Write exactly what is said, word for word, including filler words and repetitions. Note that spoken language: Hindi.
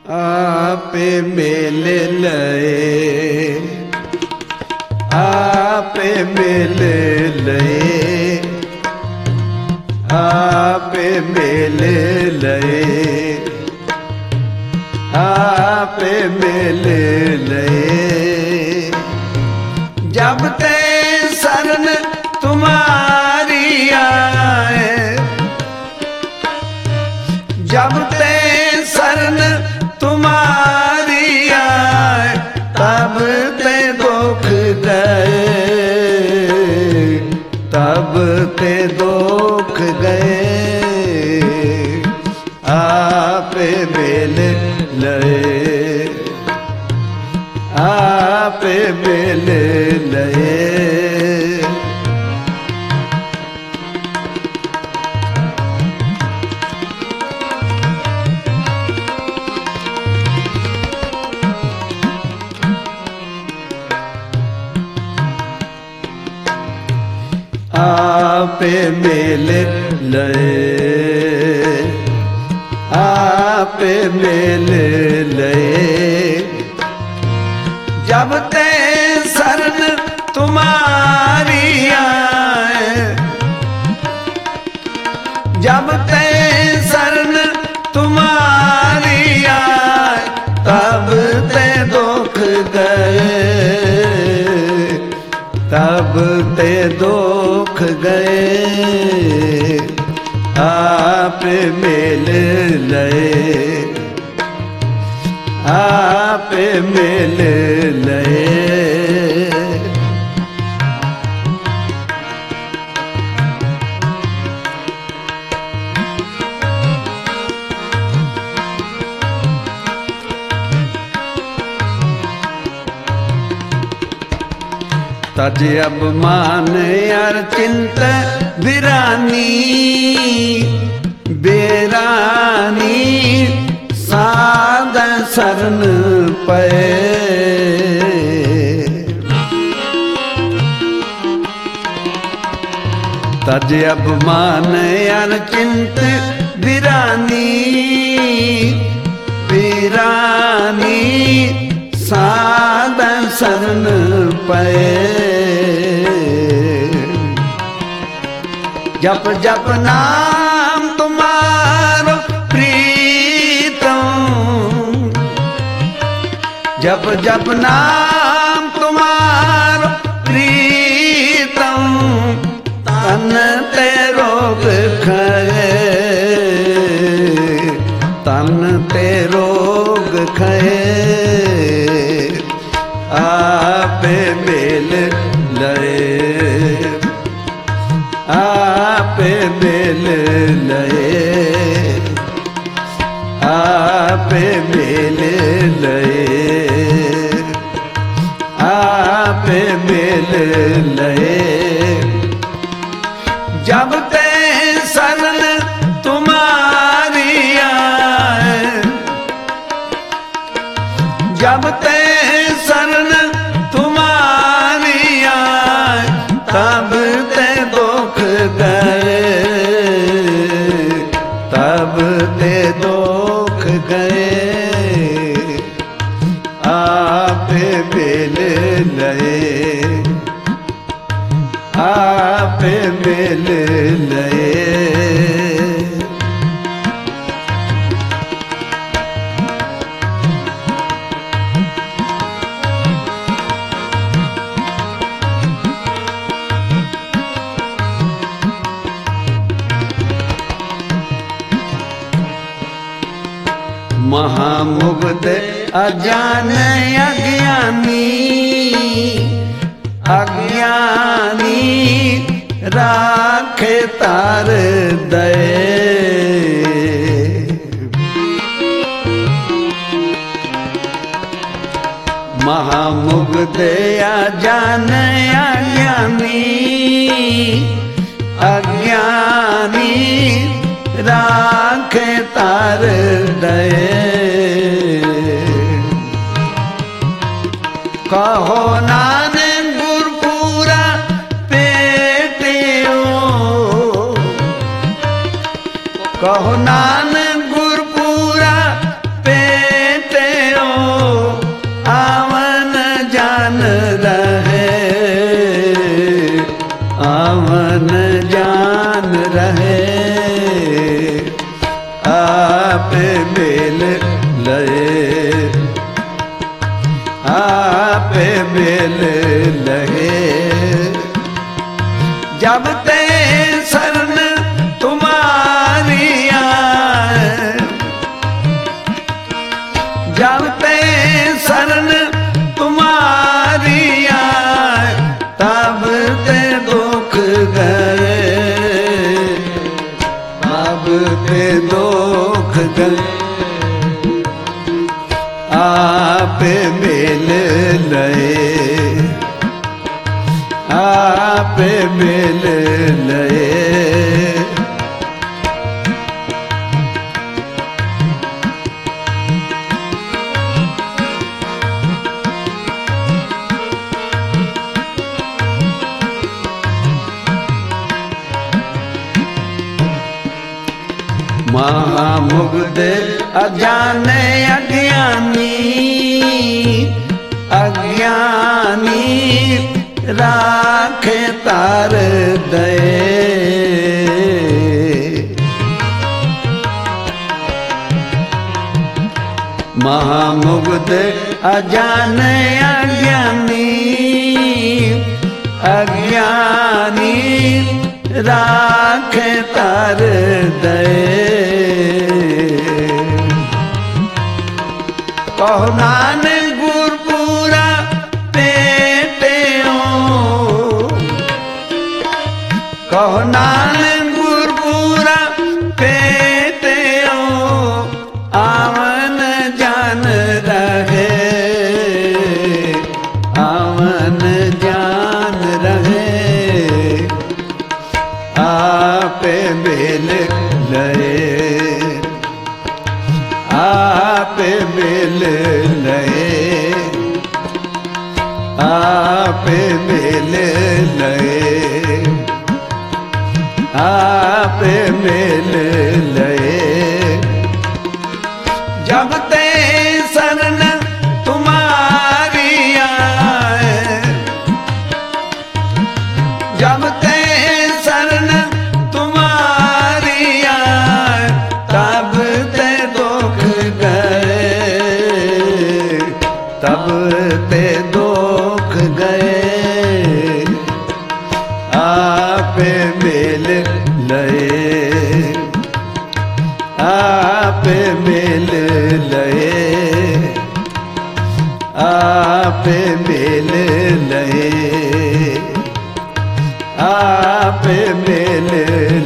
आपे मेल लए, आपे मेल लए, आपे मेल लए, आपे मेल लए। जब ते शरण तुम्हारी आए, जब ते शरण तुम्हारी आए, तब ते दुख गए, तब ते दुख गए। आपे मेल लए, आपे मेल लए। आपे मेल लए, आपे मेल लए। जब ते शरण तुम्हारी आए, जब ते शरण तुम्हारी आए, तब ते दुख गए, तब ते दुख गए। आपे मेल लए, आपे मेल लए। तज अब मान अर चिंत बिरानी, बेरानी साध शरण पए। तज अब मान अर चिंत बिरानी, बेरानी साध शरण पए। जप जप नाम तुम्हारो प्रीतम, जप जप नाम तुम्हारो प्रीतम। तन ते रोग खए, तन ते रोग खए। आपे मेल लए, आपे मेल लए, आपे मेल लए, आपे मेल लए। जब ते शरण तुम्हारी आए, जब ते शरण तुम्हारी आए, तब ते दुख गए, तब ते दुख गए। आपे मेल लए, आपे मेल लए। महामुग्ध अजान अज्ञानी, अज्ञानी राखे तार दए। महामुग्ध अजान अज्ञानी, अज्ञानी राखे तार दए। कहो नानक गुरपुरा पेटियो, कहो नानक गुरपुरा पेटियो। आप मिल लए, आप मिल लए। जब ते शरण तुम्हारी आए, जब ते शरण तुम्हारी आए, तब ते दुख गए, तब ते दुख गए। आप मिल लए, आप मिल लए। महामुग्ध अजाने अज्ञानी, अज्ञानी राखे तार दए। महामुग्ध अजाने अज्ञानी, अज्ञानी राखे तार दए। कहो नानक गुरपुरा पेटियो, कहो नानक गुरपुरा पेटियो, आवन जान रहे, आवन जान रहे। आप मिल लए, आप मिल लए, आप मिल लए, आप मिल लए। जब ते शरण तुम्हारी आए, जब ते शरण तुम्हारी आए, तब ते दुख गए, तब ते दुख गए। आप मिल लए, आप मिल लए, आप मिल लए, आप मिल